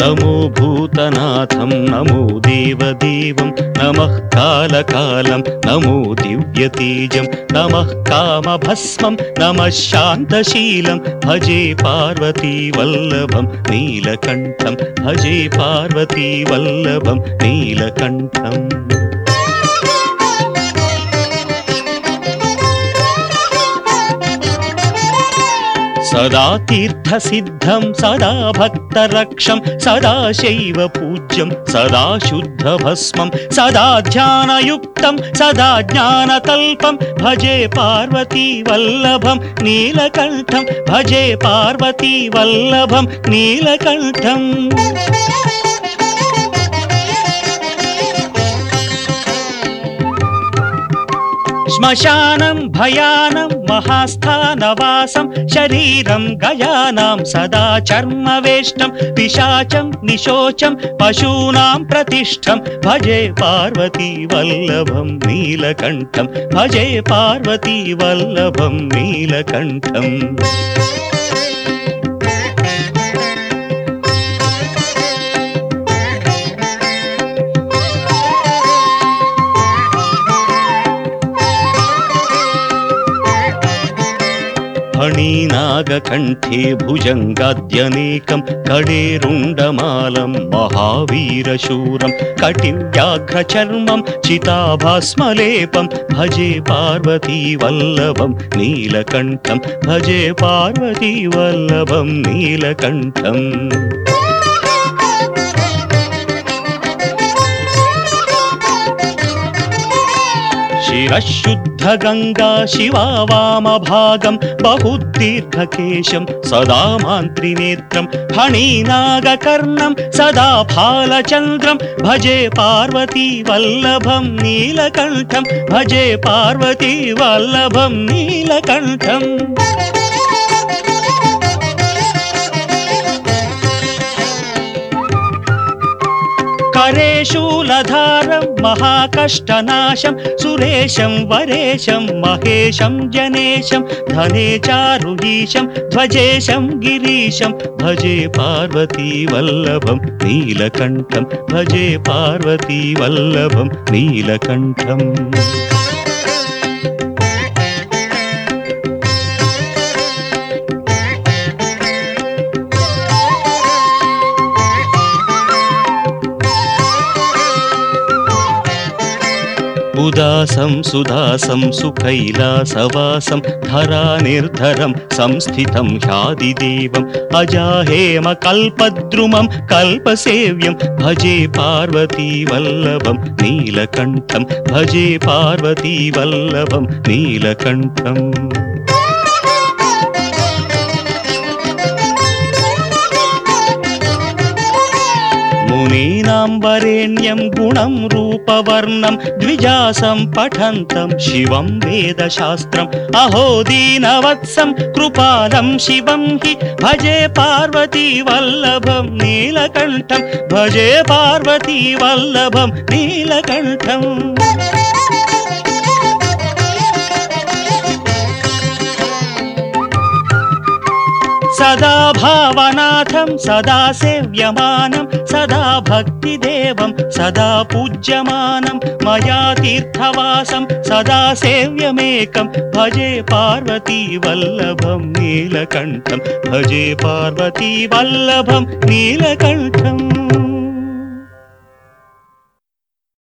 नमो भूतनाथं नमो देवदेवं नमः कालकालं नमो दिव्यतेजं नमः कामभस्मं नमः शान्तशीलं भजे पार्वतीवल्लभं नीलकण्ठं भजे पार्वतीवल्लभं नीलकण्ठम् सदा तीर्थसिद्धं सदा भक्तरक्षं सदा शैव पूज्यं सदा शुद्धभस्मं सदा ध्यानयुक्तं सदा ज्ञानकल्पं भजे पार्वतीवल्लभं नीलकण्ठं भजे पार्वतीवल्लभं नीलकण्ठम् श्मशानं भयानं महास्थानवासं शरीरं गयानां सदा चर्मवेष्टं पिशाचं निशोचं पशूनां प्रतिष्ठं भजे पार्वतीवल्लभं नीलकण्ठं भजे पार्वतीवल्लभं नीलकण्ठम् फणीनागकण्ठे भुजङ्गाद्यनेकं कडेरुण्डमालं महावीरशूरं कटिव्याघ्रचर्मं चिताभास्मलेपं भजे पार्वतीवल्लभं नीलकण्ठं भजे पार्वतीवल्लभं नीलकण्ठम् शिरशुद्धगङ्गा शिवा वामभागं बहुदीर्घकेशं सदा मान्त्रिनेत्रं फणीनागकर्णं सदा फालचन्द्रं भजे पार्वतीवल्लभं नीलकण्ठं भजे पार्वतीवल्लभं नीलकण्ठम् करे शूलधारं महाकष्टनाशं सुरेशं वरेशं महेशं जनेशं धने चारुहीशं ध्वजेशं गिरीशं भजे पार्वतीवल्लभं नीलकण्ठं भजे पार्वतीवल्लभं नीलकण्ठम् उदासं सुदासं सुकैलासवासं धरानिर्धरं संस्थितं ह्यादिदेवम् अजाहेमकल्पद्रुमं कल्पसेव्यं भजे पार्वतीवल्लभं नीलकण्ठं भजे पार्वतीवल्लभं नीलकण्ठम् मुनीनां वरेण्यं गुणं रूपवर्णं द्विजासं पठन्तं शिवं वेदशास्त्रम् अहो दीनवत्सं कृपालं शिवं हि भजे पार्वतीवल्लभं नीलकण्ठं भजे पार्वतीवल्लभं नीलकण्ठम् सदा भावनाथं सदा सेव्यमानं सदा भक्तिदेवं सदा पूज्यमानं मया तीर्थवासं सदा सेव्यमेकं भजे पार्वतीवल्लभं नीलकण्ठं भजे पार्वतीवल्लभं नीलकण्ठम्